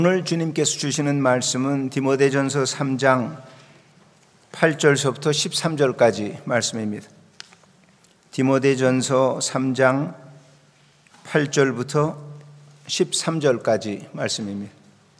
오늘 주님께서 주시는 말씀은 디모데전서 3장 8절서부터 13절까지 말씀입니다. 디모데전서 3장 8절부터 13절까지 말씀입니다.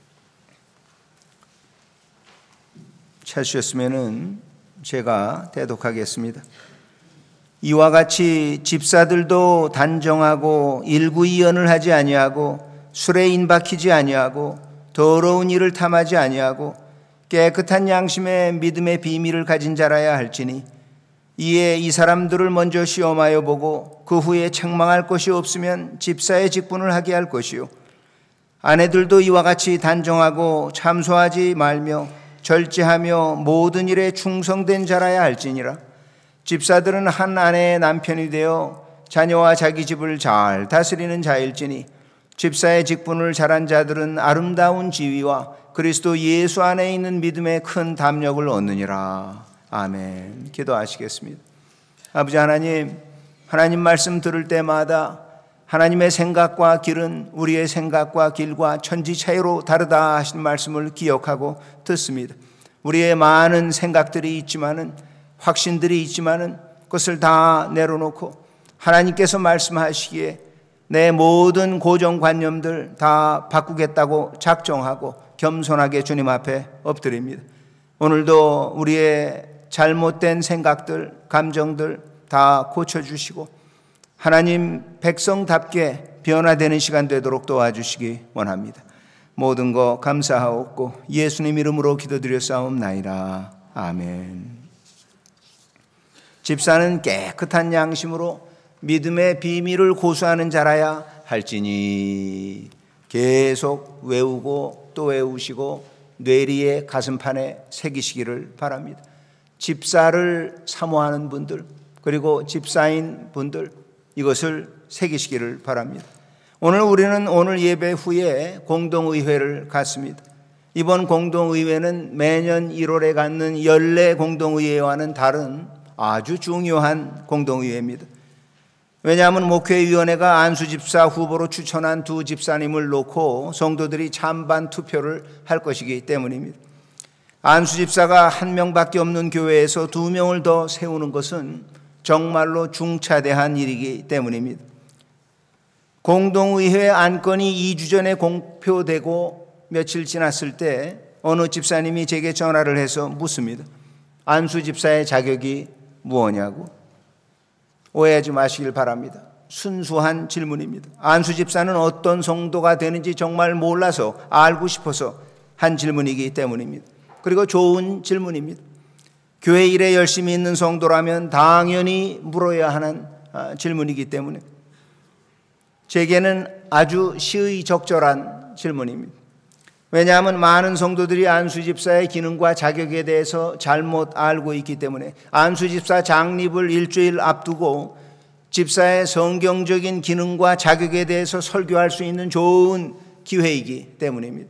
찾으셨으면 제가 대독하겠습니다. 이와 같이 집사들도 단정하고 일구이연을 하지 아니하고 술에 인박히지 아니하고 더러운 일을 탐하지 아니하고 깨끗한 양심의 믿음의 비밀을 가진 자라야 할지니 이에 이 사람들을 먼저 시험하여 보고 그 후에 책망할 것이 없으면 집사의 직분을 하게 할 것이요 아내들도 이와 같이 단정하고 참소하지 말며 절제하며 모든 일에 충성된 자라야 할지니라. 집사들은 한 아내의 남편이 되어 자녀와 자기 집을 잘 다스리는 자일지니 집사의 직분을 잘한 자들은 아름다운 지위와 그리스도 예수 안에 있는 믿음의 큰 담력을 얻느니라. 아멘. 기도하시겠습니다. 아버지 하나님, 하나님 말씀 들을 때마다 하나님의 생각과 길은 우리의 생각과 길과 천지 차이로 다르다 하신 말씀을 기억하고 듣습니다. 우리의 많은 생각들이 있지만은, 확신들이 있지만은 그것을 다 내려놓고 하나님께서 말씀하시기에 내 모든 고정관념들 다 바꾸겠다고 작정하고 겸손하게 주님 앞에 엎드립니다. 오늘도 우리의 잘못된 생각들, 감정들 다 고쳐주시고 하나님 백성답게 변화되는 시간 되도록 도와주시기 원합니다. 모든 거 감사하옵고 예수님 이름으로 기도드렸사옵나이다. 아멘. 집사는 깨끗한 양심으로 믿음의 비밀을 고수하는 자라야 할지니 계속 외우고 또 외우시고 뇌리의 가슴판에 새기시기를 바랍니다. 집사를 사모하는 분들 그리고 집사인 분들 이것을 새기시기를 바랍니다. 오늘 예배 후에 공동의회를 갖습니다. 이번 공동의회는 매년 1월에 갖는 연례 공동의회와는 다른 아주 중요한 공동의회입니다. 왜냐하면 목회위원회가 안수집사 후보로 추천한 두 집사님을 놓고 성도들이 찬반 투표를 할 것이기 때문입니다. 안수집사가 한 명밖에 없는 교회에서 두 명을 더 세우는 것은 정말로 중차대한 일이기 때문입니다. 공동의회 안건이 2주 전에 공표되고 며칠 지났을 때 어느 집사님이 제게 전화를 해서 묻습니다. 안수집사의 자격이 무엇냐고. 오해하지 마시길 바랍니다. 순수한 질문입니다. 안수집사는 어떤 성도가 되는지 정말 몰라서 알고 싶어서 한 질문이기 때문입니다. 그리고 좋은 질문입니다. 교회 일에 열심히 있는 성도라면 당연히 물어야 하는 질문이기 때문에 제게는 아주 시의적절한 질문입니다. 왜냐하면 많은 성도들이 안수집사의 기능과 자격에 대해서 잘못 알고 있기 때문에 안수집사 장립을 일주일 앞두고 집사의 성경적인 기능과 자격에 대해서 설교할 수 있는 좋은 기회이기 때문입니다.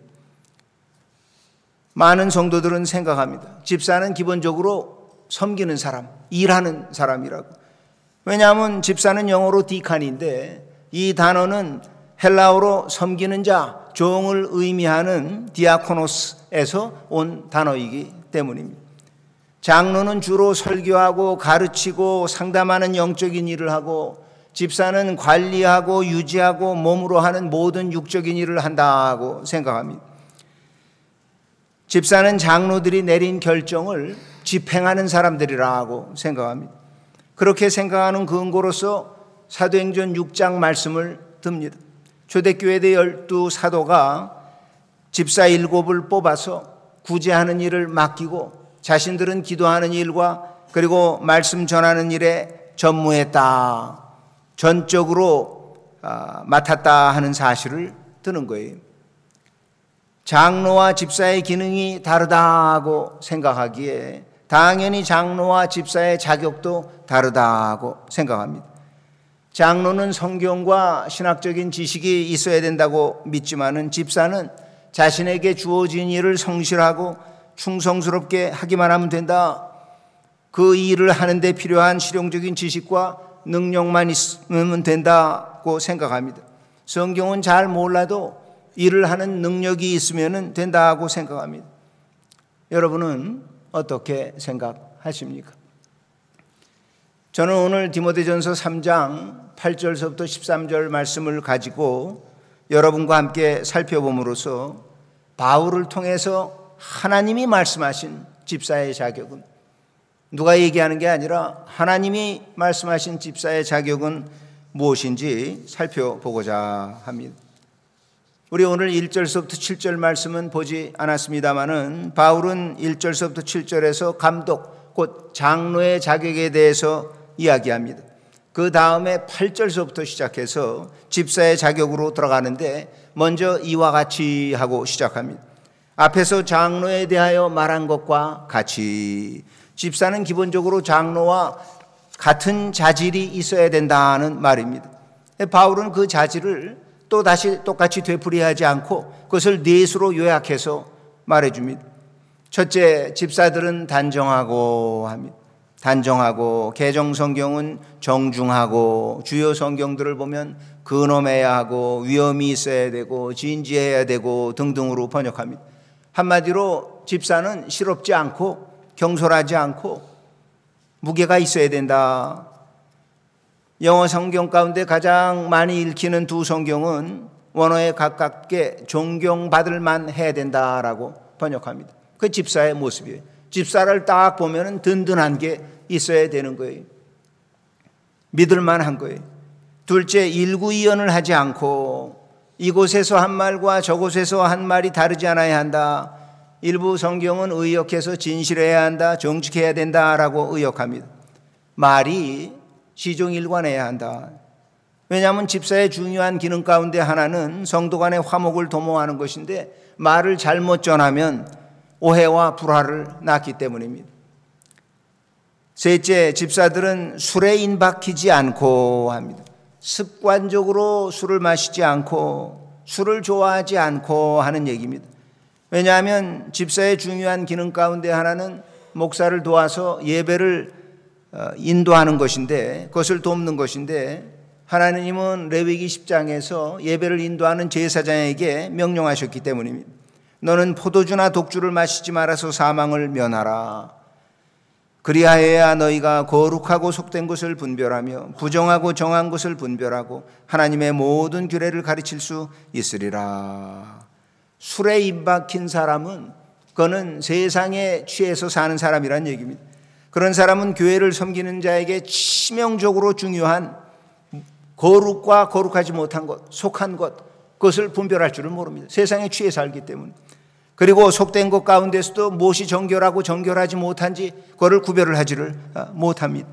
많은 성도들은 생각합니다. 집사는 기본적으로 섬기는 사람, 일하는 사람이라고. 왜냐하면 집사는 영어로 디칸인데 이 단어는 헬라어로 섬기는 자, 종을 의미하는 디아코노스에서 온 단어이기 때문입니다. 장로는 주로 설교하고 가르치고 상담하는 영적인 일을 하고 집사는 관리하고 유지하고 몸으로 하는 모든 육적인 일을 한다고 생각합니다. 집사는 장로들이 내린 결정을 집행하는 사람들이라고 생각합니다. 그렇게 생각하는 근거로서 사도행전 6장 말씀을 듭니다. 초대교회의 12사도가 집사 7을 뽑아서 구제하는 일을 맡기고 자신들은 기도하는 일과 그리고 말씀 전하는 일에 전무했다. 전적으로 맡았다 하는 사실을 드는 거예요. 장로와 집사의 기능이 다르다고 생각하기에 당연히 장로와 집사의 자격도 다르다고 생각합니다. 장로는 성경과 신학적인 지식이 있어야 된다고 믿지만은 집사는 자신에게 주어진 일을 성실하고 충성스럽게 하기만 하면 된다. 그 일을 하는데 필요한 실용적인 지식과 능력만 있으면 된다고 생각합니다. 성경은 잘 몰라도 일을 하는 능력이 있으면 된다고 생각합니다. 여러분은 어떻게 생각하십니까? 저는 오늘 디모데전서 3장 8절서부터 13절 말씀을 가지고 여러분과 함께 살펴봄으로써 바울을 통해서 하나님이 말씀하신 집사의 자격은, 누가 얘기하는 게 아니라 하나님이 말씀하신 집사의 자격은 무엇인지 살펴보고자 합니다. 우리 오늘 1절서부터 7절 말씀은 보지 않았습니다마는 바울은 1절서부터 7절에서 감독, 곧 장로의 자격에 대해서 이야기합니다. 그 다음에 8절서부터 시작해서 집사의 자격으로 들어가는데 먼저 이와 같이 하고 시작합니다. 앞에서 장로에 대하여 말한 것과 같이, 집사는 기본적으로 장로와 같은 자질이 있어야 된다는 말입니다. 바울은 그 자질을 또 다시 똑같이 되풀이하지 않고 그것을 넷으로 요약해서 말해줍니다. 첫째, 집사들은 단정하고 합니다. 단정하고, 개정 성경은 정중하고, 주요 성경들을 보면 근엄해야 하고, 위엄이 있어야 되고, 진지해야 되고 등등으로 번역합니다. 한마디로 집사는 실없지 않고 경솔하지 않고 무게가 있어야 된다. 영어 성경 가운데 가장 많이 읽히는 두 성경은 원어에 가깝게 존경받을 만 해야 된다라고 번역합니다. 그 집사의 모습이에요. 집사를 딱 보면 든든한 게 있어야 되는 거예요. 믿을 만한 거예요. 둘째, 일구이연을 하지 않고 이곳에서 한 말과 저곳에서 한 말이 다르지 않아야 한다. 일부 성경은 의역해서 진실해야 한다, 정직해야 된다라고 의역합니다. 말이 시종일관해야 한다. 왜냐하면 집사의 중요한 기능 가운데 하나는 성도 간의 화목을 도모하는 것인데, 말을 잘못 전하면 오해와 불화를 낳기 때문입니다. 셋째, 집사들은 술에 인박히지 않고 합니다. 습관적으로 술을 마시지 않고 술을 좋아하지 않고 하는 얘기입니다. 왜냐하면 집사의 중요한 기능 가운데 하나는 목사를 도와서 예배를 인도하는 것인데, 그것을 돕는 것인데, 하나님은 레위기 10장에서 예배를 인도하는 제사장에게 명령하셨기 때문입니다. 너는 포도주나 독주를 마시지 말아서 사망을 면하라. 그리하여야 너희가 거룩하고 속된 것을 분별하며 부정하고 정한 것을 분별하고 하나님의 모든 규례를 가르칠 수 있으리라. 술에 입박힌 사람은 그거는 세상에 취해서 사는 사람이란 얘기입니다. 그런 사람은 교회를 섬기는 자에게 치명적으로 중요한 거룩과 거룩하지 못한 것, 속한 것, 그것을 분별할 줄을 모릅니다. 세상에 취해 살기 때문에. 그리고 속된 것 가운데서도 무엇이 정결하고 정결하지 못한지 그거를 구별을 하지를 못합니다.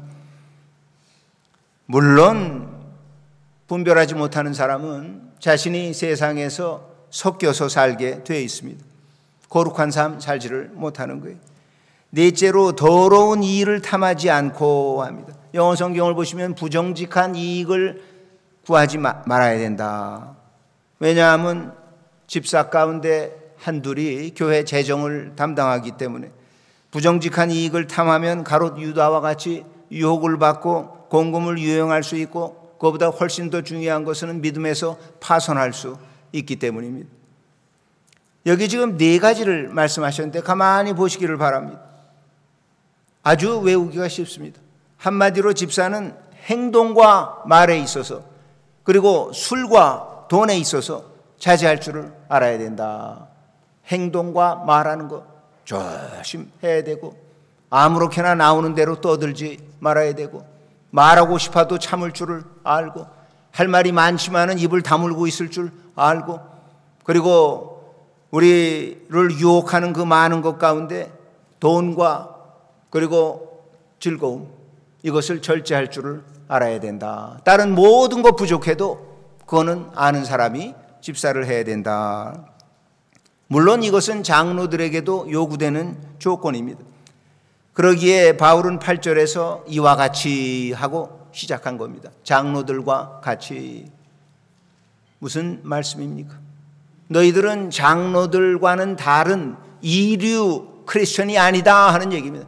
물론 분별하지 못하는 사람은 자신이 세상에서 섞여서 살게 되어 있습니다. 거룩한 삶 살지를 못하는 거예요. 넷째로, 더러운 이익을 탐하지 않고 합니다. 영어 성경을 보시면 부정직한 이익을 구하지 말아야 된다. 왜냐하면 집사 가운데 한둘이 교회 재정을 담당하기 때문에 부정직한 이익을 탐하면 가롯 유다와 같이 유혹을 받고 공금을 유용할 수 있고, 그보다 훨씬 더 중요한 것은 믿음에서 파손할 수 있기 때문입니다. 여기 지금 네 가지를 말씀하셨는데 가만히 보시기를 바랍니다. 아주 외우기가 쉽습니다. 한마디로 집사는 행동과 말에 있어서, 그리고 술과 돈에 있어서 자제할 줄을 알아야 된다. 행동과 말하는 거 조심해야 되고, 아무렇게나 나오는 대로 떠들지 말아야 되고, 말하고 싶어도 참을 줄을 알고, 할 말이 많지만은 입을 다물고 있을 줄 알고, 그리고 우리를 유혹하는 그 많은 것 가운데 돈과 그리고 즐거움, 이것을 절제할 줄을 알아야 된다. 다른 모든 것 부족해도 그거는 아는 사람이 집사를 해야 된다. 물론 이것은 장로들에게도 요구되는 조건입니다. 그러기에 바울은 8절에서 이와 같이 하고 시작한 겁니다. 장로들과 같이. 무슨 말씀입니까? 너희들은 장로들과는 다른 이류 크리스천이 아니다 하는 얘기입니다.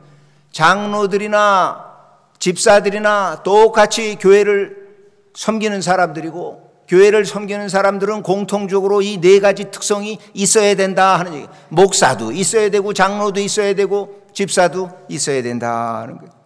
장로들이나 집사들이나 똑같이 교회를 섬기는 사람들이고 교회를 섬기는 사람들은 공통적으로 이 네 가지 특성이 있어야 된다 하는 얘기. 목사도 있어야 되고 장로도 있어야 되고 집사도 있어야 된다 하는 거예요.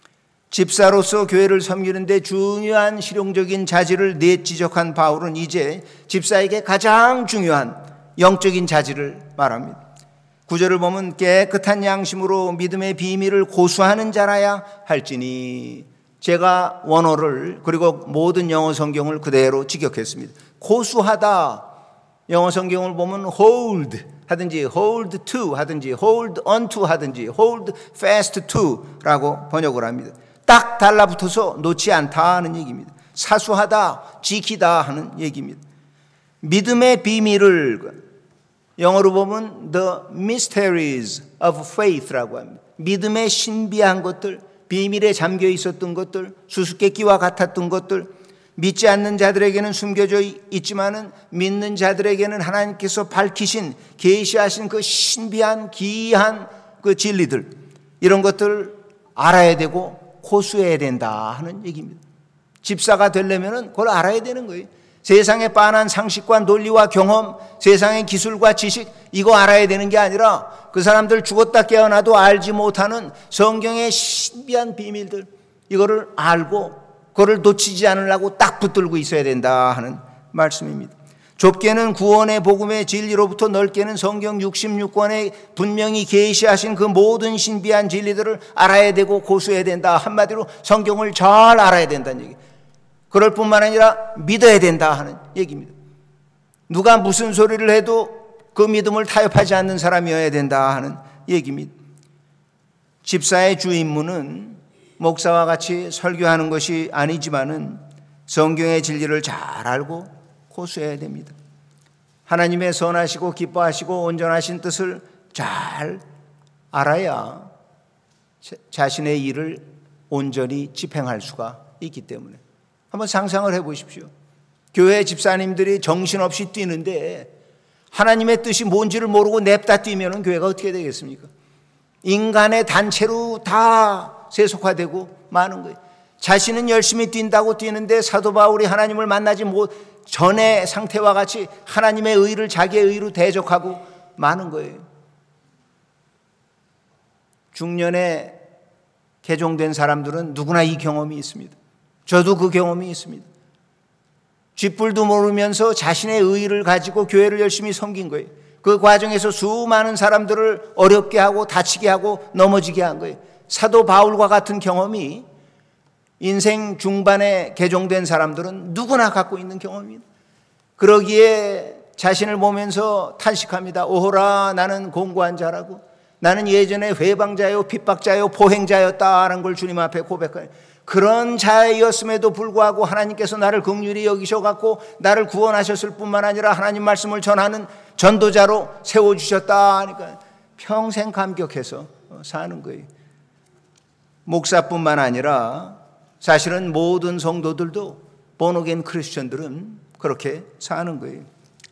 집사로서 교회를 섬기는데 중요한 실용적인 자질을 넷 지적한 바울은 이제 집사에게 가장 중요한 영적인 자질을 말합니다. 9절을 보면 깨끗한 양심으로 믿음의 비밀을 고수하는 자라야 할지니, 제가 원어를 그리고 모든 영어 성경을 그대로 직역했습니다. 고수하다, 영어 성경을 보면 hold 하든지 hold to 하든지 hold on to 하든지 hold fast to 라고 번역을 합니다. 딱 달라붙어서 놓지 않다 하는 얘기입니다. 사수하다, 지키다 하는 얘기입니다. 믿음의 비밀을 영어로 보면 the mysteries of faith라고 합니다. 믿음의 신비한 것들, 비밀에 잠겨 있었던 것들, 수수께끼와 같았던 것들, 믿지 않는 자들에게는 숨겨져 있지만은 믿는 자들에게는 하나님께서 밝히신, 계시하신 그 신비한 귀한 그 진리들, 이런 것들을 알아야 되고 고수해야 된다 하는 얘기입니다. 집사가 되려면은 그걸 알아야 되는 거예요. 세상의 빤한 상식과 논리와 경험, 세상의 기술과 지식, 이거 알아야 되는 게 아니라 그 사람들 죽었다 깨어나도 알지 못하는 성경의 신비한 비밀들, 이거를 알고 그거를 놓치지 않으려고 딱 붙들고 있어야 된다 하는 말씀입니다. 좁게는 구원의 복음의 진리로부터 넓게는 성경 66권에 분명히 계시하신 그 모든 신비한 진리들을 알아야 되고 고수해야 된다. 한마디로 성경을 잘 알아야 된다는 얘기. 그럴 뿐만 아니라 믿어야 된다 하는 얘기입니다. 누가 무슨 소리를 해도 그 믿음을 타협하지 않는 사람이어야 된다 하는 얘기입니다. 집사의 주 임무는 목사와 같이 설교하는 것이 아니지만은 성경의 진리를 잘 알고 고수해야 됩니다. 하나님의 선하시고 기뻐하시고 온전하신 뜻을 잘 알아야 자신의 일을 온전히 집행할 수가 있기 때문에 한번 상상을 해보십시오. 교회 집사님들이 정신없이 뛰는데 하나님의 뜻이 뭔지를 모르고 냅다 뛰면 교회가 어떻게 되겠습니까? 인간의 단체로 다 세속화되고 마는 거예요. 자신은 열심히 뛴다고 뛰는데 사도 바울이 하나님을 만나지 못 전의 상태와 같이 하나님의 의를 자기의 의로 대적하고 마는 거예요. 중년에 개종된 사람들은 누구나 이 경험이 있습니다. 저도 그 경험이 있습니다. 쥐뿔도 모르면서 자신의 의의를 가지고 교회를 열심히 섬긴 거예요. 그 과정에서 수많은 사람들을 어렵게 하고 다치게 하고 넘어지게 한 거예요. 사도 바울과 같은 경험이 인생 중반에 개종된 사람들은 누구나 갖고 있는 경험입니다. 그러기에 자신을 보면서 탄식합니다. 오호라, 나는 공고한 자라고. 나는 예전에 회방자요 핍박자요 포행자였다라는 걸 주님 앞에 고백해요. 그런 자였음에도 불구하고 하나님께서 나를 긍휼히 여기셔갖고 나를 구원하셨을 뿐만 아니라 하나님 말씀을 전하는 전도자로 세워주셨다 하니까 평생 감격해서 사는 거예요. 목사뿐만 아니라 사실은 모든 성도들도 본어게인 크리스천들은 그렇게 사는 거예요.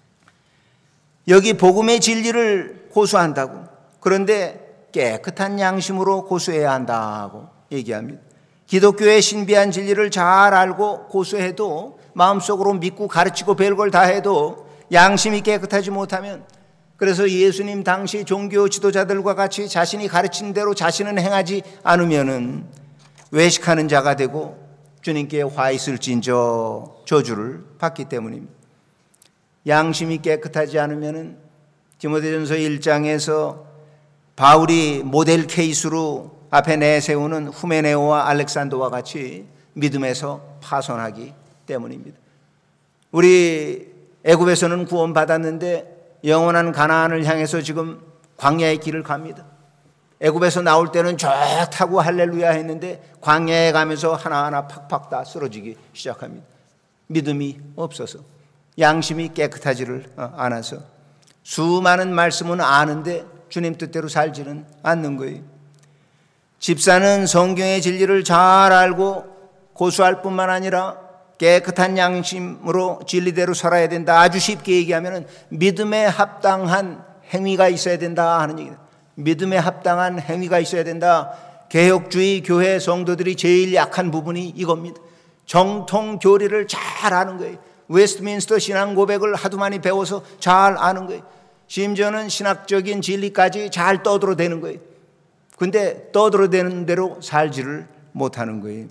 여기 복음의 진리를 고수한다고, 그런데 깨끗한 양심으로 고수해야 한다고 얘기합니다. 기독교의 신비한 진리를 잘 알고 고수해도 마음속으로 믿고 가르치고 별걸 다 해도 양심이 깨끗하지 못하면, 그래서 예수님 당시 종교 지도자들과 같이 자신이 가르친 대로 자신은 행하지 않으면은 외식하는 자가 되고 주님께 화 있을진저 저주를 받기 때문입니다. 양심이 깨끗하지 않으면은 디모데전서 1장에서 바울이 모델 케이스로 앞에 내세우는 후메네오와 알렉산더와 같이 믿음에서 파손하기 때문입니다. 우리 애굽에서는 구원받았는데 영원한 가나안을 향해서 지금 광야의 길을 갑니다. 애굽에서 나올 때는 좋다고 할렐루야 했는데 광야에 가면서 하나하나 팍팍 다 쓰러지기 시작합니다. 믿음이 없어서, 양심이 깨끗하지를 않아서 수많은 말씀은 아는데 주님 뜻대로 살지는 않는 거예요. 집사는 성경의 진리를 잘 알고 고수할 뿐만 아니라 깨끗한 양심으로 진리대로 살아야 된다. 아주 쉽게 얘기하면 믿음에 합당한 행위가 있어야 된다 하는 얘기입니다. 믿음에 합당한 행위가 있어야 된다. 개혁주의 교회 성도들이 제일 약한 부분이 이겁니다. 정통 교리를 잘 아는 거예요. 웨스트민스터 신앙 고백을 하도 많이 배워서 잘 아는 거예요. 심지어는 신학적인 진리까지 잘 떠들어대는 거예요. 근데 떠들어대는 대로 살지를 못하는 거예요.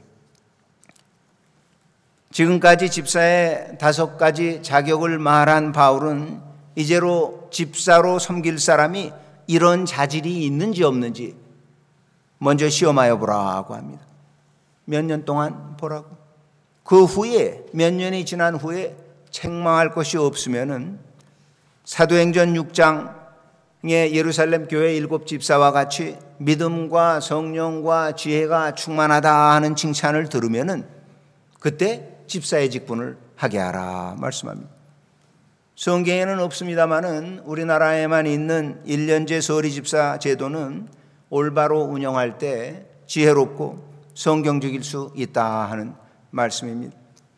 지금까지 집사의 5가지 자격을 말한 바울은 이제로 집사로 섬길 사람이 이런 자질이 있는지 없는지 먼저 시험하여 보라고 합니다. 몇 년 동안 보라고. 그 후에 몇 년이 지난 후에 책망할 것이 없으면은 사도행전 6장의 예루살렘 교회 7 집사와 같이 믿음과 성령과 지혜가 충만하다 하는 칭찬을 들으면은 그때 집사의 직분을 하게 하라 말씀합니다. 성경에는 없습니다마는 우리나라에만 있는 1년제 서리 집사 제도는 올바로 운영할 때 지혜롭고 성경적일 수 있다 하는 말씀입니다.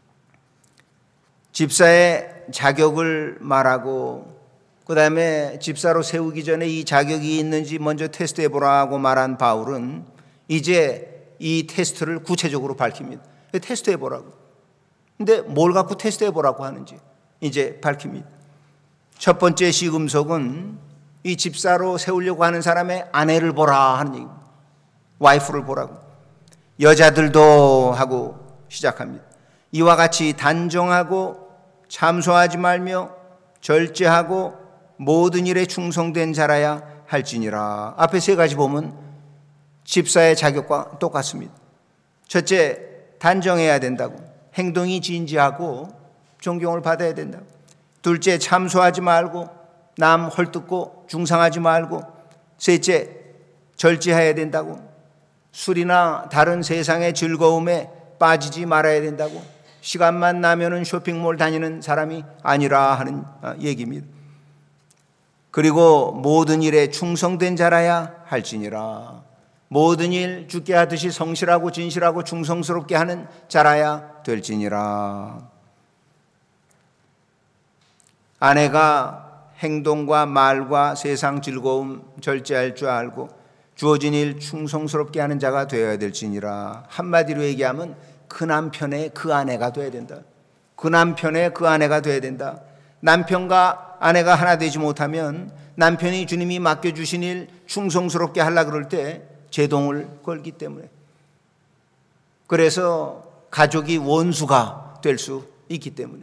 집사의 자격을 말하고 그 다음에 집사로 세우기 전에 이 자격이 있는지 먼저 테스트해 보라고 말한 바울은 이제 이 테스트를 구체적으로 밝힙니다. 테스트해 보라고. 근데 뭘 갖고 테스트해 보라고 하는지 이제 밝힙니다. 첫 번째 시금석은 이 집사로 세우려고 하는 사람의 아내를 보라 하는 얘기입니다. 와이프를 보라고. 여자들도 하고 시작합니다. 이와 같이 단정하고 참소하지 말며 절제하고 모든 일에 충성된 자라야 할지니라. 앞에 3가지 보면 집사의 자격과 똑같습니다. 첫째, 단정해야 된다고. 행동이 진지하고 존경을 받아야 된다고. 둘째, 참소하지 말고 남 헐뜯고 중상하지 말고. 셋째, 절제해야 된다고. 술이나 다른 세상의 즐거움에 빠지지 말아야 된다고. 시간만 나면은 쇼핑몰 다니는 사람이 아니라 하는 얘기입니다. 그리고 모든 일에 충성된 자라야 할지니라. 모든 일 주께 하듯이 성실하고 진실하고 충성스럽게 하는 자라야 될지니라. 아내가 행동과 말과 세상 즐거움 절제할 줄 알고 주어진 일 충성스럽게 하는 자가 되어야 될지니라. 한마디로 얘기하면 그 남편의 그 아내가 되어야 된다. 그 남편의 그 아내가 되어야 된다. 남편과 아내가 하나 되지 못하면 남편이 주님이 맡겨주신 일 충성스럽게 하려고 그럴 때 제동을 걸기 때문에. 그래서 가족이 원수가 될 수 있기 때문에.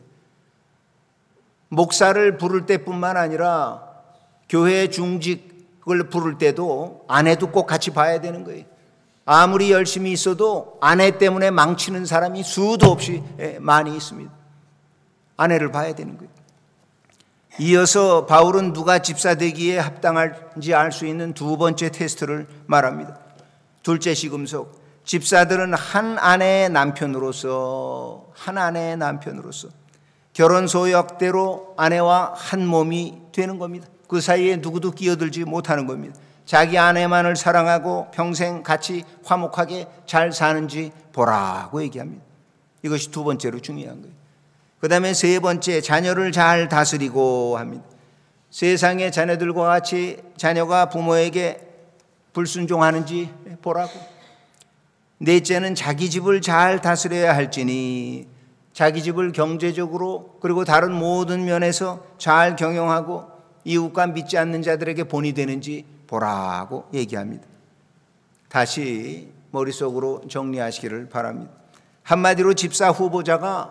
목사를 부를 때뿐만 아니라 교회 중직을 부를 때도 아내도 꼭 같이 봐야 되는 거예요. 아무리 열심히 있어도 아내 때문에 망치는 사람이 수도 없이 많이 있습니다. 아내를 봐야 되는 거예요. 이어서 바울은 누가 집사 되기에 합당할지 알 수 있는 2번째 테스트를 말합니다. 둘째 시금석, 집사들은 한 아내의 남편으로서 결혼 소역대로 아내와 한 몸이 되는 겁니다. 그 사이에 누구도 끼어들지 못하는 겁니다. 자기 아내만을 사랑하고 평생 같이 화목하게 잘 사는지 보라고 얘기합니다. 이것이 2번째로 중요한 거예요. 그 다음에 3번째, 자녀를 잘 다스리고 합니다. 세상의 자녀들과 같이 자녀가 부모에게 불순종하는지 보라고. 넷째는 자기 집을 잘 다스려야 할지니, 자기 집을 경제적으로 그리고 다른 모든 면에서 잘 경영하고 이웃과 믿지 않는 자들에게 본이 되는지 보라고 얘기합니다. 다시 머릿속으로 정리하시기를 바랍니다. 한마디로 집사 후보자가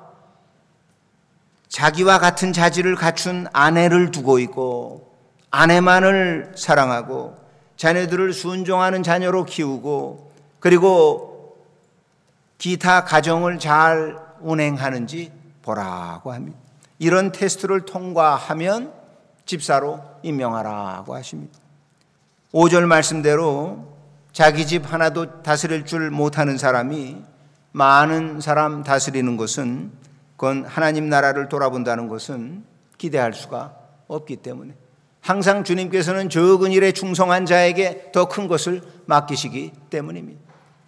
자기와 같은 자질을 갖춘 아내를 두고 있고 아내만을 사랑하고 자녀들을 순종하는 자녀로 키우고 그리고 기타 가정을 잘 운행하는지 보라고 합니다. 이런 테스트를 통과하면 집사로 임명하라고 하십니다. 5절 말씀대로 자기 집 하나도 다스릴 줄 못하는 사람이 많은 사람 다스리는 것은, 그건 하나님 나라를 돌아본다는 것은 기대할 수가 없기 때문에 항상 주님께서는 적은 일에 충성한 자에게 더 큰 것을 맡기시기 때문입니다.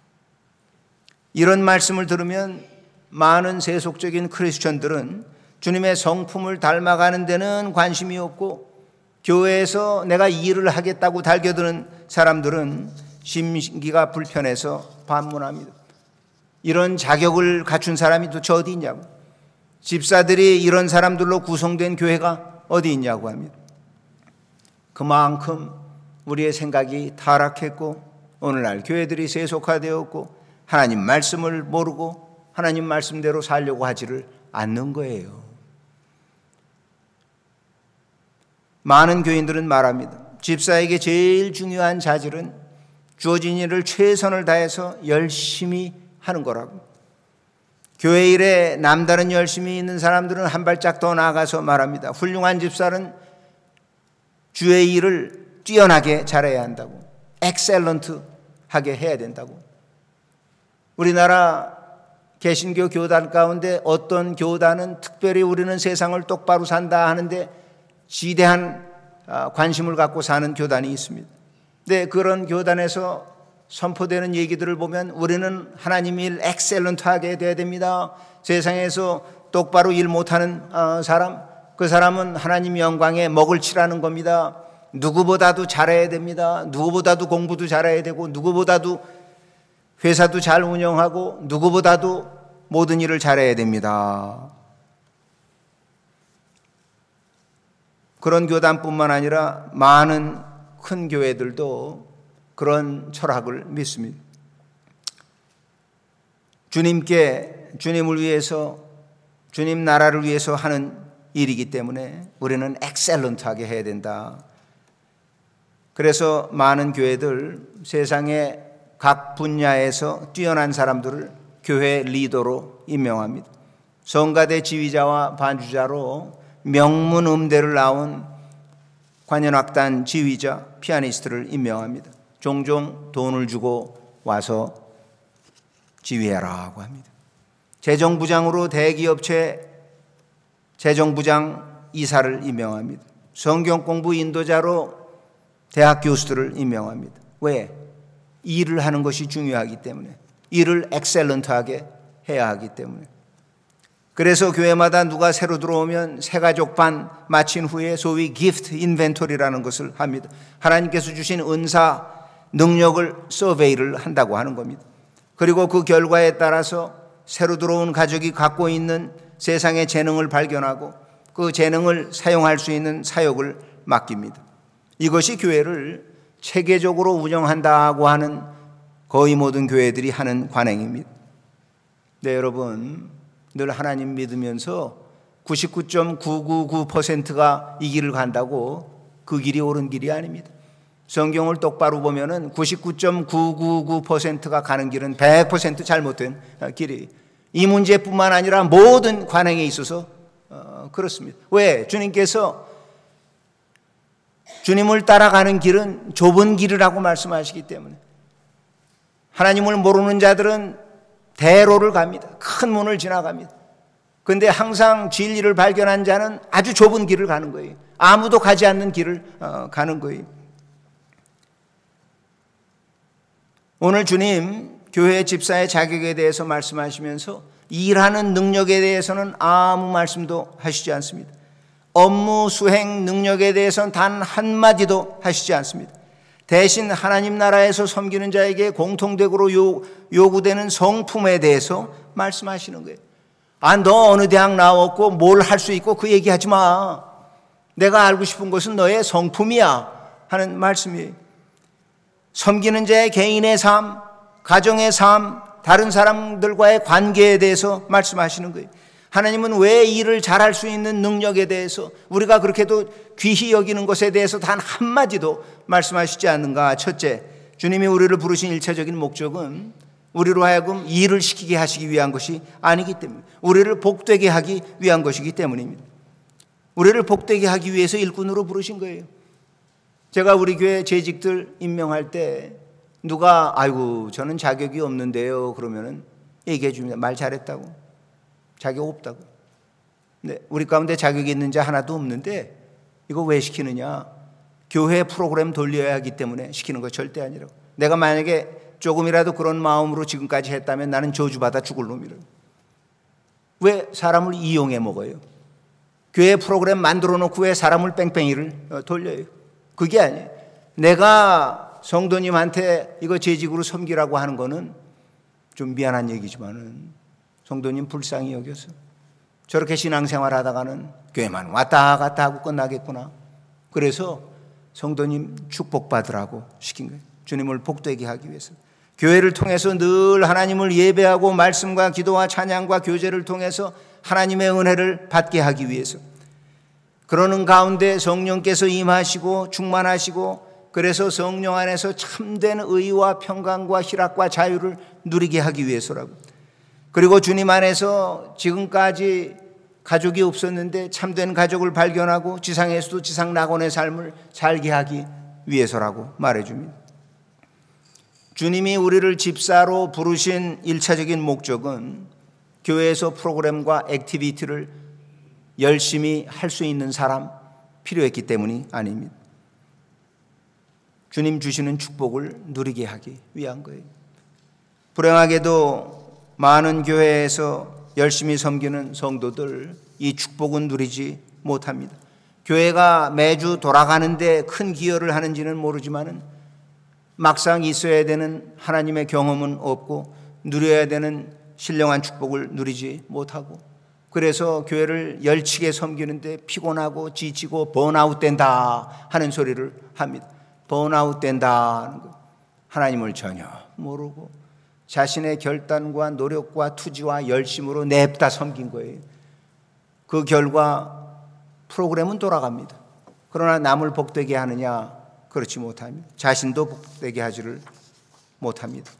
이런 말씀을 들으면 많은 세속적인 크리스천들은 주님의 성품을 닮아가는 데는 관심이 없고 교회에서 내가 이 일을 하겠다고 달겨드는 사람들은 심기가 불편해서 반문합니다. 이런 자격을 갖춘 사람이 도대체 어디 있냐고. 집사들이 이런 사람들로 구성된 교회가 어디 있냐고 합니다. 그만큼 우리의 생각이 타락했고 오늘날 교회들이 세속화되었고 하나님 말씀을 모르고 하나님 말씀대로 살려고 하지를 않는 거예요. 많은 교인들은 말합니다. 집사에게 제일 중요한 자질은 주어진 일을 최선을 다해서 열심히 하는 거라고. 교회 일에 남다른 열심이 있는 사람들은 한 발짝 더 나아가서 말합니다. 훌륭한 집사는 주의 일을 뛰어나게 잘해야 한다고. 엑셀런트하게 해야 된다고. 우리나라 개신교 교단 가운데 어떤 교단은 특별히 우리는 세상을 똑바로 산다 하는데 지대한 관심을 갖고 사는 교단이 있습니다. 근데 그런 교단에서 선포되는 얘기들을 보면 우리는 하나님 일 엑셀런트하게 돼야 됩니다. 세상에서 똑바로 일 못하는 사람, 그 사람은 하나님 영광에 먹을 치라는 겁니다. 누구보다도 잘해야 됩니다. 누구보다도 공부도 잘해야 되고 누구보다도 회사도 잘 운영하고 누구보다도 모든 일을 잘해야 됩니다. 그런 교단뿐만 아니라 많은 큰 교회들도 그런 철학을 믿습니다. 주님을 위해서 주님 나라를 위해서 하는 일이기 때문에 우리는 엑셀런트하게 해야 된다. 그래서 많은 교회들 세상의 각 분야에서 뛰어난 사람들을 교회 리더로 임명합니다. 성가대 지휘자와 반주자로 명문 음대를 나온 관현악단 지휘자, 피아니스트를 임명합니다. 종종 돈을 주고 와서 지휘해라고 합니다. 재정부장으로 대기업체 재정부장 이사를 임명합니다. 성경공부 인도자로 대학 교수들을 임명합니다. 왜? 일을 하는 것이 중요하기 때문에, 일을 엑셀런트하게 해야 하기 때문에. 그래서 교회마다 누가 새로 들어오면 새가족반 마친 후에 소위 기프트 인벤토리라는 것을 합니다. 하나님께서 주신 은사, 능력을 서베이를 한다고 하는 겁니다. 그리고 그 결과에 따라서 새로 들어온 가족이 갖고 있는 세상의 재능을 발견하고 그 재능을 사용할 수 있는 사역을 맡깁니다. 이것이 교회를 체계적으로 운영한다고 하는 거의 모든 교회들이 하는 관행입니다. 네, 여러분, 늘 하나님 믿으면서 99.999%가 이 길을 간다고 그 길이 옳은 길이 아닙니다. 성경을 똑바로 보면은 99.999%가 가는 길은 100% 잘못된 길이. 이 문제뿐만 아니라 모든 관행에 있어서 그렇습니다. 왜? 주님께서 주님을 따라가는 길은 좁은 길이라고 말씀하시기 때문에. 하나님을 모르는 자들은 대로를 갑니다. 큰 문을 지나갑니다. 그런데 항상 진리를 발견한 자는 아주 좁은 길을 가는 거예요. 아무도 가지 않는 길을 가는 거예요. 오늘 주님 교회 집사의 자격에 대해서 말씀하시면서 일하는 능력에 대해서는 아무 말씀도 하시지 않습니다. 업무 수행 능력에 대해서는 단 한마디도 하시지 않습니다. 대신 하나님 나라에서 섬기는 자에게 공통적으로 요구되는 성품에 대해서 말씀하시는 거예요. 너 어느 대학 나왔고 뭘 할 수 있고 그 얘기하지 마. 내가 알고 싶은 것은 너의 성품이야 하는 말씀이에요. 섬기는 자의 개인의 삶, 가정의 삶, 다른 사람들과의 관계에 대해서 말씀하시는 거예요. 하나님은 왜 일을 잘할 수 있는 능력에 대해서 우리가 그렇게도 귀히 여기는 것에 대해서 단 한마디도 말씀하시지 않는가. 첫째, 주님이 우리를 부르신 일차적인 목적은 우리로 하여금 일을 시키게 하시기 위한 것이 아니기 때문에, 우리를 복되게 하기 위한 것이기 때문입니다. 우리를 복되게 하기 위해서 일꾼으로 부르신 거예요. 제가 우리 교회 재직들 임명할 때 누가 아이고 저는 자격이 없는데요 그러면은 얘기해 줍니다. 말 잘했다고. 자격 없다고. 네, 우리 가운데 자격이 있는 자 하나도 없는데 이거 왜 시키느냐? 교회 프로그램 돌려야 하기 때문에 시키는 거 절대 아니라고. 내가 만약에 조금이라도 그런 마음으로 지금까지 했다면 나는 저주받아 죽을 놈이라고. 왜 사람을 이용해 먹어요? 교회 프로그램 만들어 놓고 왜 사람을 뺑뺑이를 돌려요? 그게 아니에요. 내가 성도님한테 이거 재직으로 섬기라고 하는 거는 좀 미안한 얘기지만은 성도님 불쌍히 여겨서 저렇게 신앙생활 하다가는 교회만 왔다 갔다 하고 끝나겠구나. 그래서 성도님 축복받으라고 시킨 거예요. 주님을 복되게 하기 위해서. 교회를 통해서 늘 하나님을 예배하고 말씀과 기도와 찬양과 교제를 통해서 하나님의 은혜를 받게 하기 위해서. 그러는 가운데 성령께서 임하시고 충만하시고, 그래서 성령 안에서 참된 의와 평강과 희락과 자유를 누리게 하기 위해서라고. 그리고 주님 안에서 지금까지 가족이 없었는데 참된 가족을 발견하고 지상에서도 지상 낙원의 삶을 살게 하기 위해서라고 말해줍니다. 주님이 우리를 집사로 부르신 1차적인 목적은 교회에서 프로그램과 액티비티를 열심히 할 수 있는 사람 필요했기 때문이 아닙니다. 주님 주시는 축복을 누리게 하기 위한 거예요. 불행하게도 많은 교회에서 열심히 섬기는 성도들, 이 축복은 누리지 못합니다. 교회가 매주 돌아가는데 큰 기여를 하는지는 모르지만은 막상 있어야 되는 하나님의 경험은 없고 누려야 되는 신령한 축복을 누리지 못하고, 그래서 교회를 열치게 섬기는데 피곤하고 지치고 번아웃 된다 하는 소리를 합니다. 번아웃 된다 하는 거. 하나님을 전혀 모르고 자신의 결단과 노력과 투지와 열심으로 냅다 섬긴 거예요. 그 결과 프로그램은 돌아갑니다. 그러나 남을 복되게 하느냐? 그렇지 못합니다. 자신도 복되게 하지를 못합니다.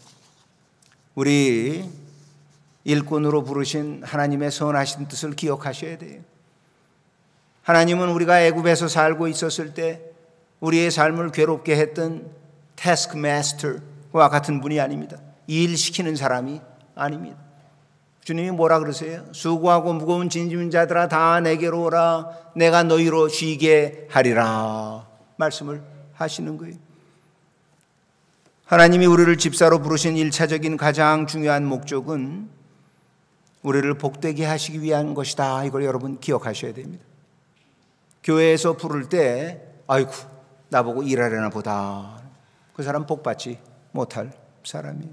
우리 일꾼으로 부르신 하나님의 선하신 뜻을 기억하셔야 돼요. 하나님은 우리가 애굽에서 살고 있었을 때 우리의 삶을 괴롭게 했던 태스크마스터와 같은 분이 아닙니다. 일 시키는 사람이 아닙니다. 주님이 뭐라 그러세요? 수고하고 무거운 짐진 자들아 다 내게로 오라, 내가 너희로 쉬게 하리라 말씀을 하시는 거예요. 하나님이 우리를 집사로 부르신 1차적인 가장 중요한 목적은 우리를 복되게 하시기 위한 것이다. 이걸 여러분 기억하셔야 됩니다. 교회에서 부를 때 아이고 나보고 일하려나 보다, 그 사람 복받지 못할 사람이에요.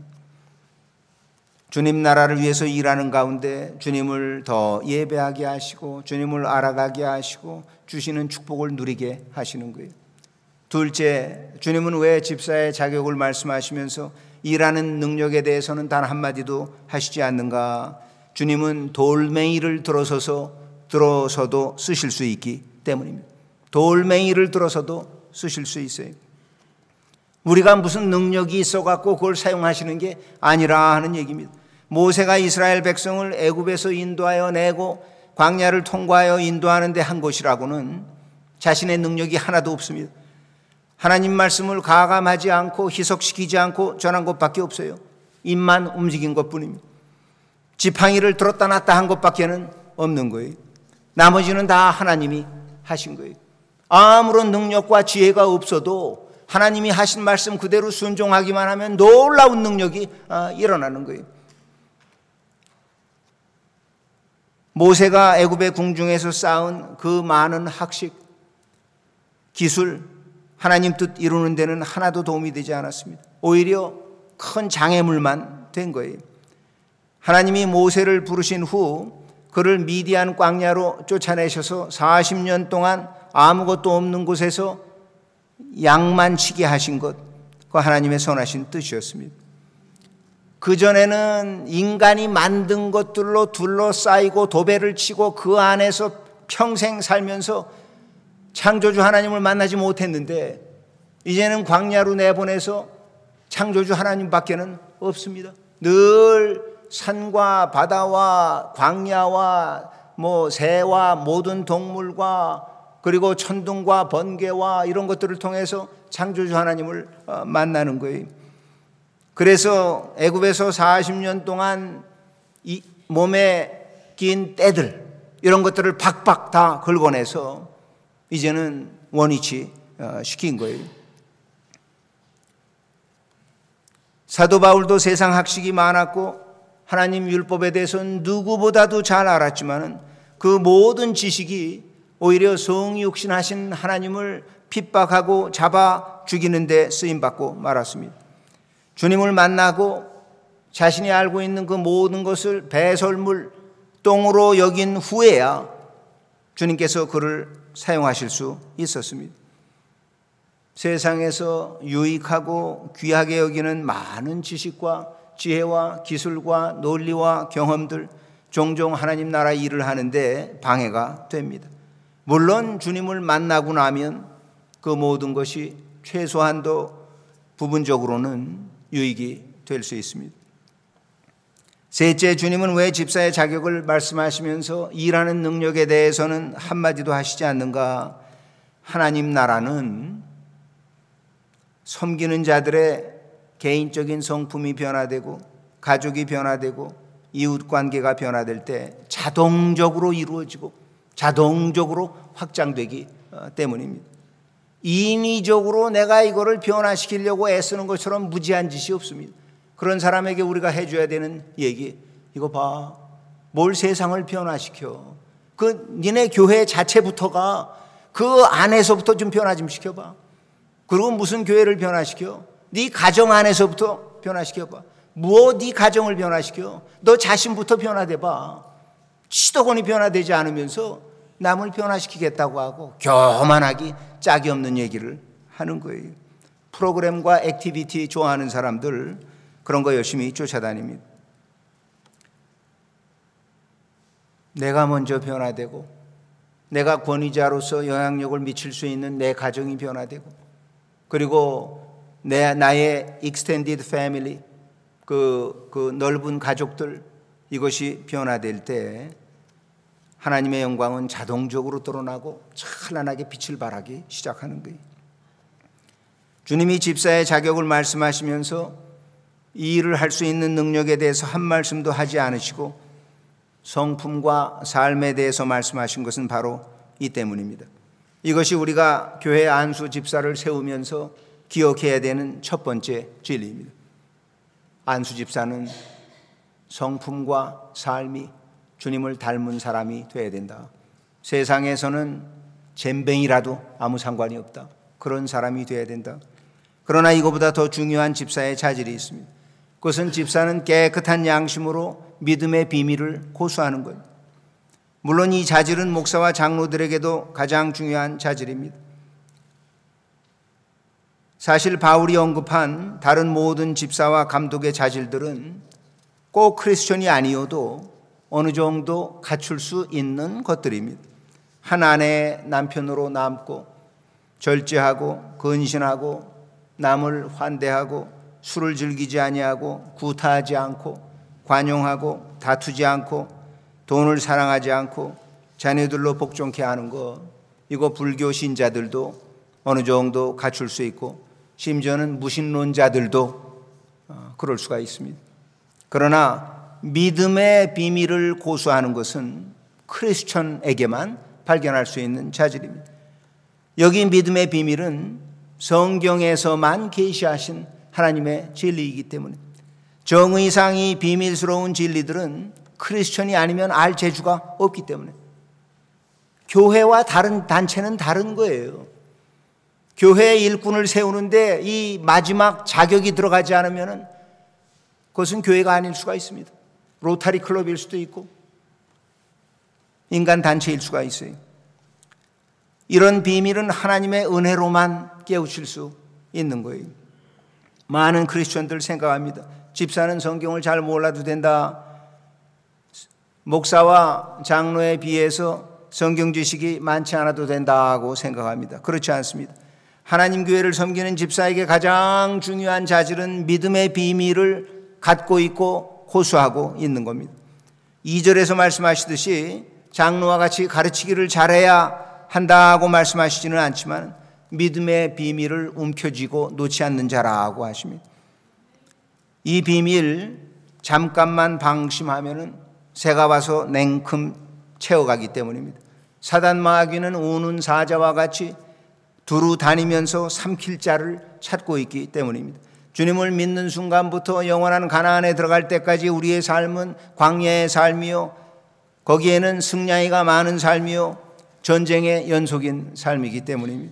주님 나라를 위해서 일하는 가운데 주님을 더 예배하게 하시고 주님을 알아가게 하시고 주시는 축복을 누리게 하시는 거예요. 둘째, 주님은 왜 집사의 자격을 말씀하시면서 일하는 능력에 대해서는 단 한마디도 하시지 않는가? 주님은 돌멩이를 들어서도 쓰실 수 있기 때문입니다. 돌멩이를 들어서도 쓰실 수 있어요. 우리가 무슨 능력이 있어갖고 그걸 사용하시는 게 아니라 하는 얘기입니다. 모세가 이스라엘 백성을 애굽에서 인도하여 내고 광야를 통과하여 인도하는 데 한 것이라고는 자신의 능력이 하나도 없습니다. 하나님 말씀을 가감하지 않고 희석시키지 않고 전한 것밖에 없어요. 입만 움직인 것뿐입니다. 지팡이를 들었다 놨다 한 것밖에는 없는 거예요. 나머지는 다 하나님이 하신 거예요. 아무런 능력과 지혜가 없어도 하나님이 하신 말씀 그대로 순종하기만 하면 놀라운 능력이 일어나는 거예요. 모세가 애굽의 궁중에서 쌓은 그 많은 학식, 기술, 하나님 뜻 이루는 데는 하나도 도움이 되지 않았습니다. 오히려 큰 장애물만 된 거예요. 하나님이 모세를 부르신 후 그를 미디안 광야로 쫓아내셔서 40년 동안 아무것도 없는 곳에서 양만 치게 하신 것, 그 하나님의 선하신 뜻이었습니다. 그전에는 인간이 만든 것들로 둘러싸이고 도배를 치고 그 안에서 평생 살면서 창조주 하나님을 만나지 못했는데 이제는 광야로 내보내서 창조주 하나님밖에는 없습니다. 늘 산과 바다와 광야와 새와 모든 동물과 그리고 천둥과 번개와 이런 것들을 통해서 창조주 하나님을 만나는 거예요. 그래서 애굽에서 40년 동안 이 몸에 낀 때들 이런 것들을 박박 다 긁어내서 이제는 원위치 시킨 거예요. 사도 바울도 세상 학식이 많았고 하나님 율법에 대해서는 누구보다도 잘 알았지만 그 모든 지식이 오히려 성육신하신 하나님을 핍박하고 잡아 죽이는 데 쓰임받고 말았습니다. 주님을 만나고 자신이 알고 있는 그 모든 것을 배설물, 똥으로 여긴 후에야 주님께서 그를 사용하실 수 있었습니다. 세상에서 유익하고 귀하게 여기는 많은 지식과 지혜와 기술과 논리와 경험들 종종 하나님 나라 일을 하는데 방해가 됩니다. 물론 주님을 만나고 나면 그 모든 것이 최소한도 부분적으로는 유익이 될 수 있습니다. 셋째, 주님은 왜 집사의 자격을 말씀하시면서 일하는 능력에 대해서는 한마디도 하시지 않는가? 하나님 나라는 섬기는 자들의 개인적인 성품이 변화되고 가족이 변화되고 이웃관계가 변화될 때 자동적으로 이루어지고 자동적으로 확장되기 때문입니다. 인위적으로 내가 이거를 변화시키려고 애쓰는 것처럼 무지한 짓이 없습니다. 그런 사람에게 우리가 해줘야 되는 얘기, 이거 봐, 뭘 세상을 변화시켜. 니네 교회 자체부터가 그 안에서부터 좀 변화 좀 시켜봐. 그리고 무슨 교회를 변화시켜? 네 가정 안에서부터 변화시켜봐. 네 가정을 변화시켜? 너 자신부터 변화돼봐. 시도건이 변화되지 않으면서 남을 변화시키겠다고 하고 교만하기 짝이 없는 얘기를 하는 거예요. 프로그램과 액티비티 좋아하는 사람들 그런 거 열심히 쫓아다닙니다. 내가 먼저 변화되고 내가 권위자로서 영향력을 미칠 수 있는 내 가정이 변화되고 그리고 나의 extended family 그 넓은 가족들 이것이 변화될 때 하나님의 영광은 자동적으로 드러나고 찬란하게 빛을 발하기 시작하는 거예요. 주님이 집사의 자격을 말씀하시면서 이 일을 할 수 있는 능력에 대해서 한 말씀도 하지 않으시고 성품과 삶에 대해서 말씀하신 것은 바로 이 때문입니다. 이것이 우리가 교회 안수 집사를 세우면서 기억해야 되는 첫 번째 진리입니다. 안수 집사는 성품과 삶이 주님을 닮은 사람이 되어야 된다. 세상에서는 잼뱅이라도 아무 상관이 없다. 그런 사람이 되어야 된다. 그러나 이거보다 더 중요한 집사의 자질이 있습니다. 그것은 집사는 깨끗한 양심으로 믿음의 비밀을 고수하는 것. 물론 이 자질은 목사와 장로들에게도 가장 중요한 자질입니다. 사실 바울이 언급한 다른 모든 집사와 감독의 자질들은 꼭 크리스천이 아니어도 어느 정도 갖출 수 있는 것들입니다. 한 아내의 남편으로 남고 절제하고 근신하고 남을 환대하고 술을 즐기지 아니하고 구타하지 않고 관용하고 다투지 않고 돈을 사랑하지 않고 자녀들로 복종케 하는 것, 이거 불교 신자들도 어느 정도 갖출 수 있고 심지어는 무신론자들도 그럴 수가 있습니다. 그러나 믿음의 비밀을 고수하는 것은 크리스천에게만 발견할 수 있는 자질입니다. 여기 믿음의 비밀은 성경에서만 계시하신 하나님의 진리이기 때문에 정의상이 비밀스러운 진리들은 크리스천이 아니면 알 재주가 없기 때문에 교회와 다른 단체는 다른 거예요. 교회의 일꾼을 세우는데 이 마지막 자격이 들어가지 않으면 그것은 교회가 아닐 수가 있습니다. 로타리 클럽일 수도 있고 인간 단체일 수가 있어요. 이런 비밀은 하나님의 은혜로만 깨우칠 수 있는 거예요. 많은 크리스천들 생각합니다. 집사는 성경을 잘 몰라도 된다. 목사와 장로에 비해서 성경 지식이 많지 않아도 된다고 생각합니다. 그렇지 않습니다. 하나님 교회를 섬기는 집사에게 가장 중요한 자질은 믿음의 비밀을 갖고 있고 호소하고 있는 겁니다. 2절에서 말씀하시듯이 장로와 같이 가르치기를 잘해야 한다고 말씀하시지는 않지만 믿음의 비밀을 움켜쥐고 놓지 않는 자라고 하십니다. 이 비밀 잠깐만 방심하면 새가 와서 냉큼 채워가기 때문입니다. 사단 마귀는 우는 사자와 같이 두루 다니면서 삼킬 자를 찾고 있기 때문입니다. 주님을 믿는 순간부터 영원한 가나안에 들어갈 때까지 우리의 삶은 광야의 삶이요, 거기에는 승냥이가 많은 삶이요, 전쟁의 연속인 삶이기 때문입니다.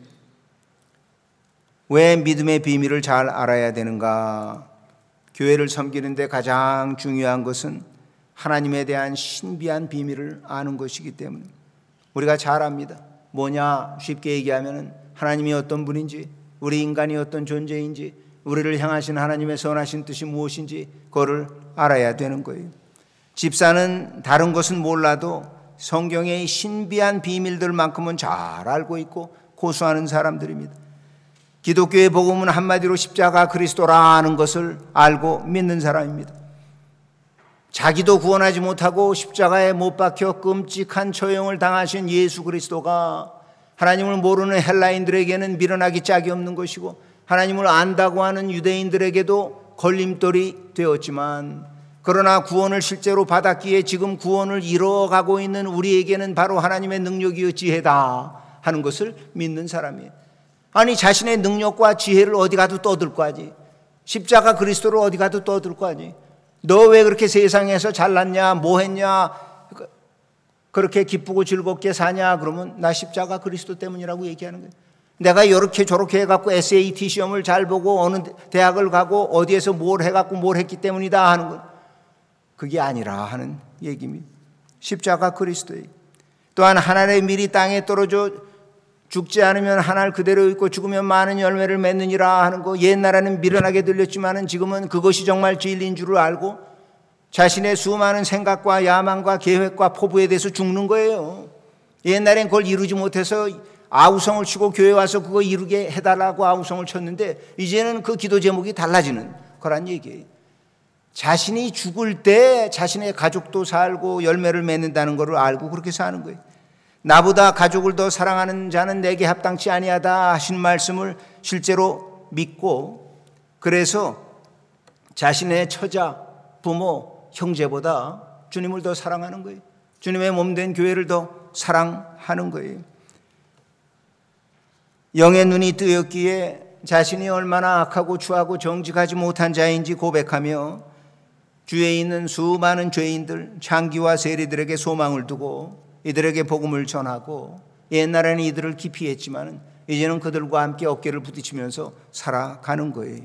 왜 믿음의 비밀을 잘 알아야 되는가? 교회를 섬기는데 가장 중요한 것은 하나님에 대한 신비한 비밀을 아는 것이기 때문에 우리가 잘 압니다. 뭐냐 쉽게 얘기하면 하나님이 어떤 분인지, 우리 인간이 어떤 존재인지, 우리를 향하신 하나님의 선하신 뜻이 무엇인지 그거를 알아야 되는 거예요. 집사는 다른 것은 몰라도 성경의 신비한 비밀들만큼은 잘 알고 있고 고수하는 사람들입니다. 기독교의 복음은 한마디로 십자가 그리스도라는 것을 알고 믿는 사람입니다. 자기도 구원하지 못하고 십자가에 못 박혀 끔찍한 처형을 당하신 예수 그리스도가 하나님을 모르는 헬라인들에게는 밀어나기 짝이 없는 것이고 하나님을 안다고 하는 유대인들에게도 걸림돌이 되었지만, 그러나 구원을 실제로 받았기에 지금 구원을 이뤄가고 있는 우리에게는 바로 하나님의 능력이요 지혜다 하는 것을 믿는 사람이에요. 아니 자신의 능력과 지혜를 어디 가도 떠들고 하지, 십자가 그리스도를 어디 가도 떠들고 하지. 너 왜 그렇게 세상에서 잘났냐, 뭐 했냐, 그렇게 기쁘고 즐겁게 사냐, 그러면 나 십자가 그리스도 때문이라고 얘기하는 거예요. 내가 이렇게 저렇게 해갖고 SAT 시험을 잘 보고 어느 대학을 가고 어디에서 뭘 해갖고 뭘 했기 때문이다 하는 건 그게 아니라 하는 얘기입니다. 십자가 그리스도예요. 또한 하늘의 밀이 땅에 떨어져 죽지 않으면 하늘 그대로 있고 죽으면 많은 열매를 맺느니라 하는 거, 옛날에는 미련하게 들렸지만은 지금은 그것이 정말 진리인 줄을 알고 자신의 수많은 생각과 야망과 계획과 포부에 대해서 죽는 거예요. 옛날엔 그걸 이루지 못해서 아우성을 치고 교회 와서 그거 이루게 해달라고 아우성을 쳤는데 이제는 그 기도 제목이 달라지는 거란 얘기예요. 자신이 죽을 때 자신의 가족도 살고 열매를 맺는다는 것을 알고 그렇게 사는 거예요. 나보다 가족을 더 사랑하는 자는 내게 합당치 아니하다 하신 말씀을 실제로 믿고, 그래서 자신의 처자, 부모, 형제보다 주님을 더 사랑하는 거예요. 주님의 몸된 교회를 더 사랑하는 거예요. 영의 눈이 뜨였기에 자신이 얼마나 악하고 추하고 정직하지 못한 자인지 고백하며 주위에 있는 수많은 죄인들, 창기와 세리들에게 소망을 두고 이들에게 복음을 전하고, 옛날에는 이들을 기피했지만 이제는 그들과 함께 어깨를 부딪히면서 살아가는 거예요.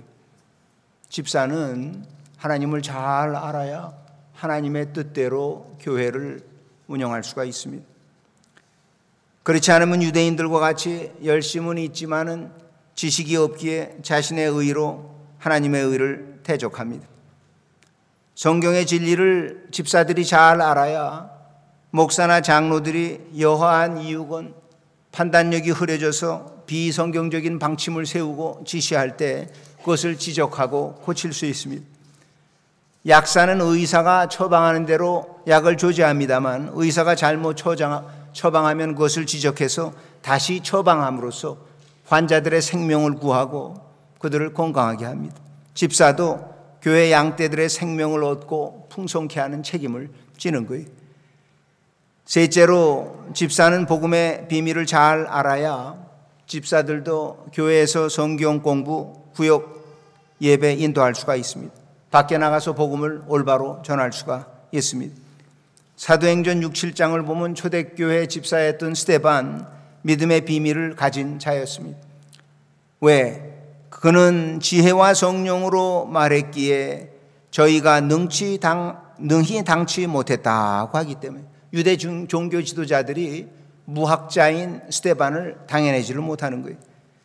집사는 하나님을 잘 알아야 하나님의 뜻대로 교회를 운영할 수가 있습니다. 그렇지 않으면 유대인들과 같이 열심은 있지만은 지식이 없기에 자신의 의로 하나님의 의를 대적합니다. 성경의 진리를 집사들이 잘 알아야 목사나 장로들이 여하한 이유건 판단력이 흐려져서 비성경적인 방침을 세우고 지시할 때 그것을 지적하고 고칠 수 있습니다. 약사는 의사가 처방하는 대로 약을 조제합니다만 의사가 잘못 처방하면 그것을 지적해서 다시 처방함으로써 환자들의 생명을 구하고 그들을 건강하게 합니다. 집사도 교회 양떼들의 생명을 얻고 풍성케 하는 책임을 지는 거예요. 셋째로, 집사는 복음의 비밀을 잘 알아야 집사들도 교회에서 성경 공부, 구역 예배 인도할 수가 있습니다. 밖에 나가서 복음을 올바로 전할 수가 있습니다. 사도행전 6, 7장을 보면 초대교회 집사였던 스데반, 믿음의 비밀을 가진 자였습니다. 왜? 그는 지혜와 성령으로 말했기에 저희가 능히 당치 못했다고 하기 때문에 유대 종교 지도자들이 무학자인 스데반을 당해내지를 못하는 거예요.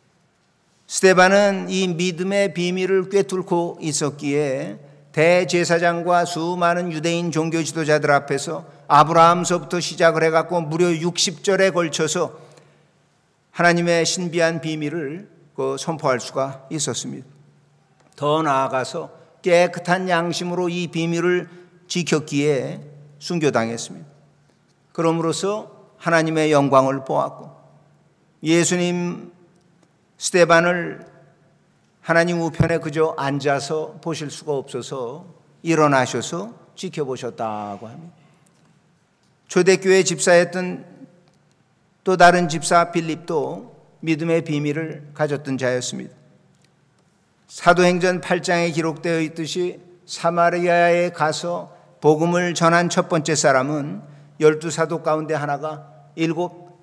스데반은 이 믿음의 비밀을 꿰뚫고 있었기에 대제사장과 수많은 유대인 종교 지도자들 앞에서 아브라함서부터 시작을 해갖고 무려 60절에 걸쳐서 하나님의 신비한 비밀을 선포할 수가 있었습니다. 더 나아가서 깨끗한 양심으로 이 비밀을 지켰기에 순교당했습니다. 그럼으로써 하나님의 영광을 보았고, 예수님 스데반을 하나님 우편에 그저 앉아서 보실 수가 없어서 일어나셔서 지켜보셨다고 합니다. 초대교회 집사였던 또 다른 집사 빌립도 믿음의 비밀을 가졌던 자였습니다. 사도행전 8장에 기록되어 있듯이 사마리아에 가서 복음을 전한 첫 번째 사람은 12사도 가운데 하나가 일곱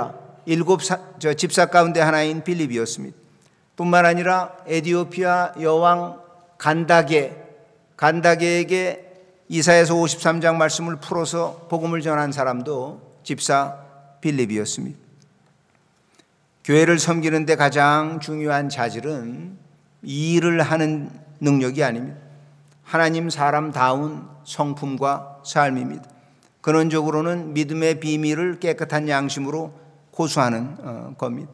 집사 가운데 하나인 빌립이었습니다. 뿐만 아니라 에디오피아 여왕 간다게에게 이사야서 53장 말씀을 풀어서 복음을 전한 사람도 집사 빌립이었습니다. 교회를 섬기는 데 가장 중요한 자질은 일을 하는 능력이 아닙니다. 하나님 사람다운 성품과 삶입니다. 근원적으로는 믿음의 비밀을 깨끗한 양심으로 고수하는 겁니다.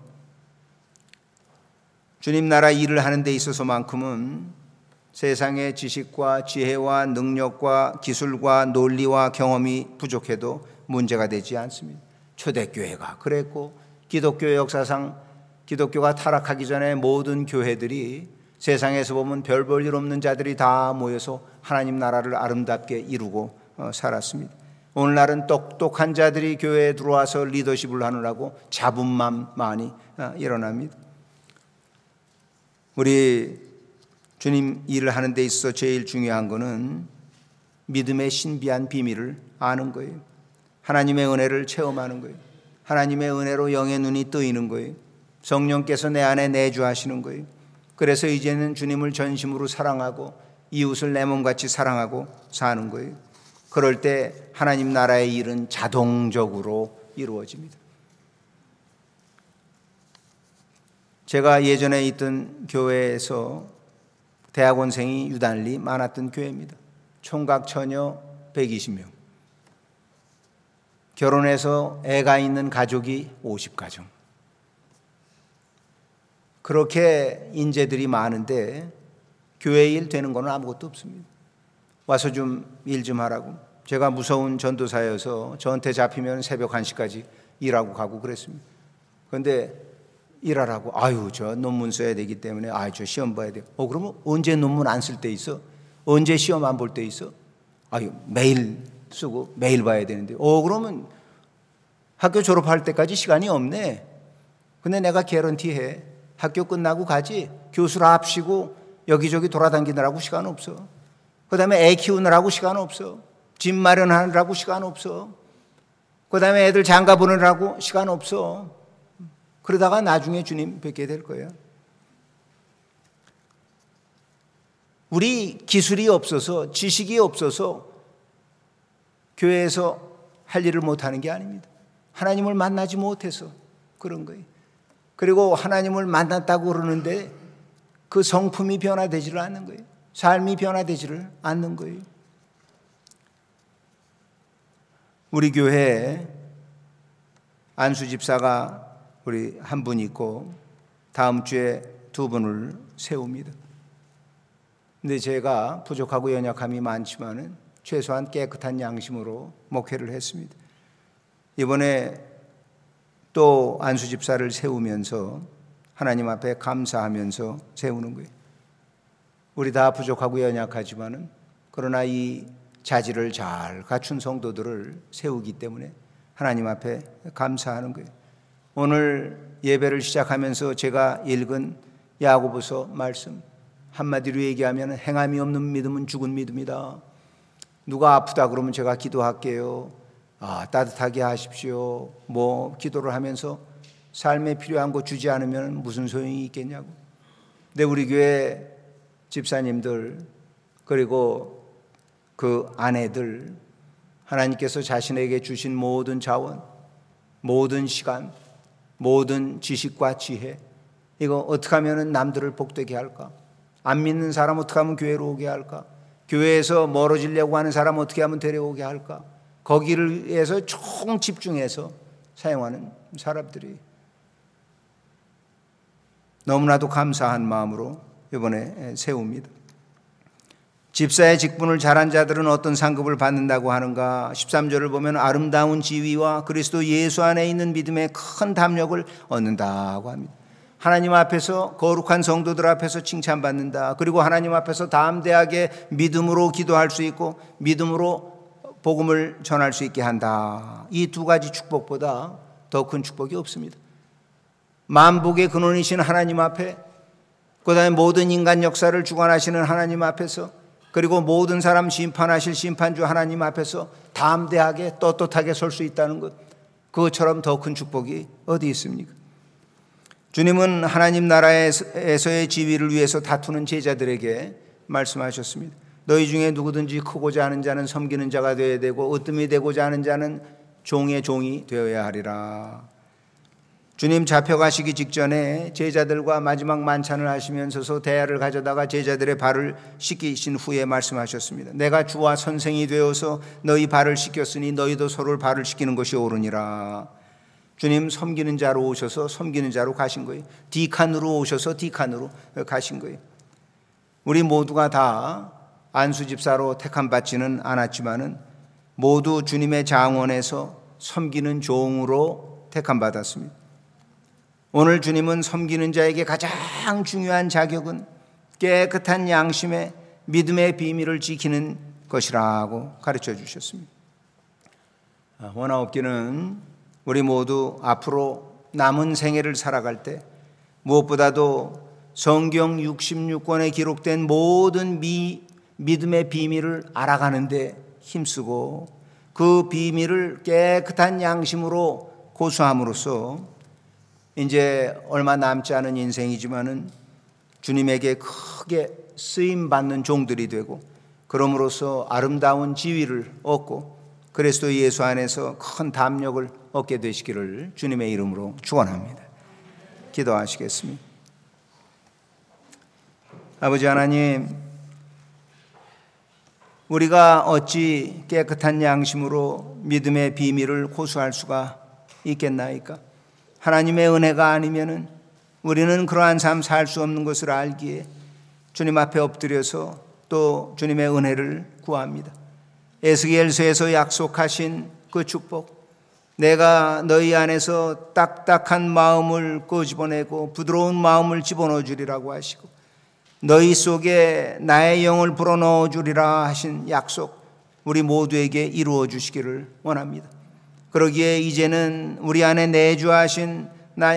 주님 나라 일을 하는 데 있어서만큼은 세상의 지식과 지혜와 능력과 기술과 논리와 경험이 부족해도 문제가 되지 않습니다. 초대교회가 그랬고 기독교 역사상 기독교가 타락하기 전에 모든 교회들이 세상에서 보면 별 볼 일 없는 자들이 다 모여서 하나님 나라를 아름답게 이루고 살았습니다. 오늘날은 똑똑한 자들이 교회에 들어와서 리더십을 하느라고 잡음만 많이 일어납니다. 우리 주님 일을 하는 데 있어서 제일 중요한 것은 믿음의 신비한 비밀을 아는 거예요. 하나님의 은혜를 체험하는 거예요. 하나님의 은혜로 영의 눈이 뜨이는 거예요. 성령께서 내 안에 내주하시는 거예요. 그래서 이제는 주님을 전심으로 사랑하고 이웃을 내 몸같이 사랑하고 사는 거예요. 그럴 때 하나님 나라의 일은 자동적으로 이루어집니다. 제가 예전에 있던 교회에서 대학원생이 유달리 많았던 교회입니다. 총각 처녀 120명. 결혼해서 애가 있는 가족이 50가정. 그렇게 인재들이 많은데 교회 일 되는 건 아무것도 없습니다. 와서 좀 일 좀 하라고. 제가 무서운 전도사여서 저한테 잡히면 새벽 1시까지 일하고 가고 그랬습니다. 그런데 일하라고. 아유, 저 논문 써야 되기 때문에 저 시험 봐야 돼요. 그러면 언제 논문 안 쓸 때 있어? 언제 시험 안 볼 때 있어? 매일 쓰고 매일 봐야 되는데. 그러면 학교 졸업할 때까지 시간이 없네. 근데 내가 개런티해. 학교 끝나고 가지. 교수랍시고 여기저기 돌아다니느라고 시간 없어. 그 다음에 애 키우느라고 시간 없어. 집 마련하느라고 시간 없어. 그 다음에 애들 장가 보내느라고 시간 없어. 그러다가 나중에 주님 뵙게 될 거예요. 우리 기술이 없어서 지식이 없어서 교회에서 할 일을 못하는 게 아닙니다. 하나님을 만나지 못해서 그런 거예요. 그리고 하나님을 만났다고 그러는데 그 성품이 변화되지를 않는 거예요. 삶이 변화되지를 않는 거예요. 우리 교회에 안수 집사가 우리 한 분 있고 다음 주에 2분을 세웁니다. 근데 제가 부족하고 연약함이 많지만은 최소한 깨끗한 양심으로 목회를 했습니다. 이번에 또 안수 집사를 세우면서 하나님 앞에 감사하면서 세우는 거예요. 우리 다 부족하고 연약하지만은 그러나 이 자질을 잘 갖춘 성도들을 세우기 때문에 하나님 앞에 감사하는 거예요. 오늘 예배를 시작하면서 제가 읽은 야고보서 말씀 한마디로 얘기하면 행함이 없는 믿음은 죽은 믿음이다. 누가 아프다 그러면 제가 기도할게요. 따뜻하게 하십시오. 기도를 하면서 삶에 필요한 거 주지 않으면 무슨 소용이 있겠냐고. 근데 우리 교회 집사님들 그리고 그 아내들 하나님께서 자신에게 주신 모든 자원, 모든 시간, 모든 지식과 지혜 이거 어떻게 하면 남들을 복되게 할까? 안 믿는 사람 어떻게 하면 교회로 오게 할까? 교회에서 멀어지려고 하는 사람 어떻게 하면 데려오게 할까? 거기를 위해서 총 집중해서 사용하는 사람들이 너무나도 감사한 마음으로 이번에 세웁니다. 집사의 직분을 잘한 자들은 어떤 상급을 받는다고 하는가? 13절을 보면 아름다운 지위와 그리스도 예수 안에 있는 믿음의 큰 담력을 얻는다고 합니다. 하나님 앞에서 거룩한 성도들 앞에서 칭찬받는다. 그리고 하나님 앞에서 담대하게 믿음으로 기도할 수 있고 믿음으로 복음을 전할 수 있게 한다. 이 두 가지 축복보다 더 큰 축복이 없습니다. 만복의 근원이신 하나님 앞에 그 다음에 모든 인간 역사를 주관하시는 하나님 앞에서 그리고 모든 사람 심판하실 심판주 하나님 앞에서 담대하게 떳떳하게 설 수 있다는 것, 그것처럼 더 큰 축복이 어디 있습니까? 주님은 하나님 나라에서의 지위를 위해서 다투는 제자들에게 말씀하셨습니다. 너희 중에 누구든지 크고자 하는 자는 섬기는 자가 되어야 되고 으뜸이 되고자 하는 자는 종의 종이 되어야 하리라. 주님 잡혀가시기 직전에 제자들과 마지막 만찬을 하시면서 대야를 가져다가 제자들의 발을 씻기신 후에 말씀하셨습니다. 내가 주와 선생이 되어서 너희 발을 씻겼으니 너희도 서로를 발을 씻기는 것이 옳으니라. 주님 섬기는 자로 오셔서 섬기는 자로 가신 거예요. 디칸으로 오셔서 디칸으로 가신 거예요. 우리 모두가 다 안수 집사로 택함 받지는 않았지만은 모두 주님의 장원에서 섬기는 종으로 택함 받았습니다. 오늘 주님은 섬기는 자에게 가장 중요한 자격은 깨끗한 양심의 믿음의 비밀을 지키는 것이라고 가르쳐 주셨습니다. 원하옵기는 우리 모두 앞으로 남은 생애를 살아갈 때 무엇보다도 성경 66권에 기록된 모든 믿음의 비밀을 알아가는 데 힘쓰고 그 비밀을 깨끗한 양심으로 고수함으로써 이제 얼마 남지 않은 인생이지만은 주님에게 크게 쓰임받는 종들이 되고 그럼으로써 아름다운 지위를 얻고 그리스도 예수 안에서 큰 담력을 얻게 되시기를 주님의 이름으로 축원합니다. 기도하시겠습니다. 아버지 하나님, 우리가 어찌 깨끗한 양심으로 믿음의 비밀을 고수할 수가 있겠나이까? 하나님의 은혜가 아니면은 우리는 그러한 삶 살 수 없는 것을 알기에 주님 앞에 엎드려서 또 주님의 은혜를 구합니다. 에스겔서에서 약속하신 그 축복, 내가 너희 안에서 딱딱한 마음을 끄집어내고 부드러운 마음을 집어넣어 주리라고 하시고 너희 속에 나의 영을 불어넣어 주리라 하신 약속, 우리 모두에게 이루어 주시기를 원합니다. 그러기에 이제는 우리 안에 내주하시는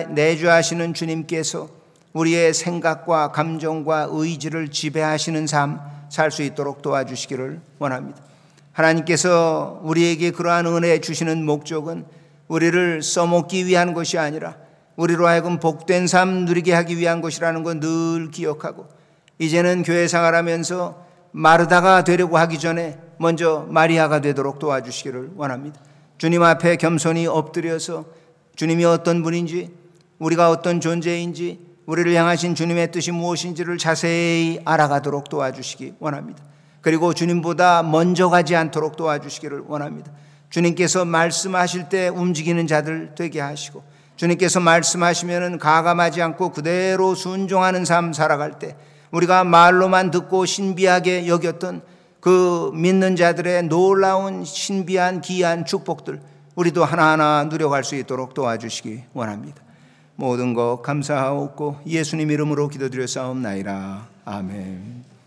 주님께서 우리의 생각과 감정과 의지를 지배하시는 삶 살 수 있도록 도와주시기를 원합니다. 하나님께서 우리에게 그러한 은혜 주시는 목적은 우리를 써먹기 위한 것이 아니라 우리로 하여금 복된 삶 누리게 하기 위한 것이라는 건 늘 기억하고 이제는 교회 생활하면서 마르다가 되려고 하기 전에 먼저 마리아가 되도록 도와주시기를 원합니다. 주님 앞에 겸손히 엎드려서 주님이 어떤 분인지, 우리가 어떤 존재인지, 우리를 향하신 주님의 뜻이 무엇인지를 자세히 알아가도록 도와주시기 원합니다. 그리고 주님보다 먼저 가지 않도록 도와주시기를 원합니다. 주님께서 말씀하실 때 움직이는 자들 되게 하시고 주님께서 말씀하시면은 가감하지 않고 그대로 순종하는 삶 살아갈 때 우리가 말로만 듣고 신비하게 여겼던 그 믿는 자들의 놀라운 신비한 귀한 축복들 우리도 하나하나 누려갈 수 있도록 도와주시기 원합니다. 모든 것 감사하옵고 예수님 이름으로 기도드려 싸움나이다. 아멘.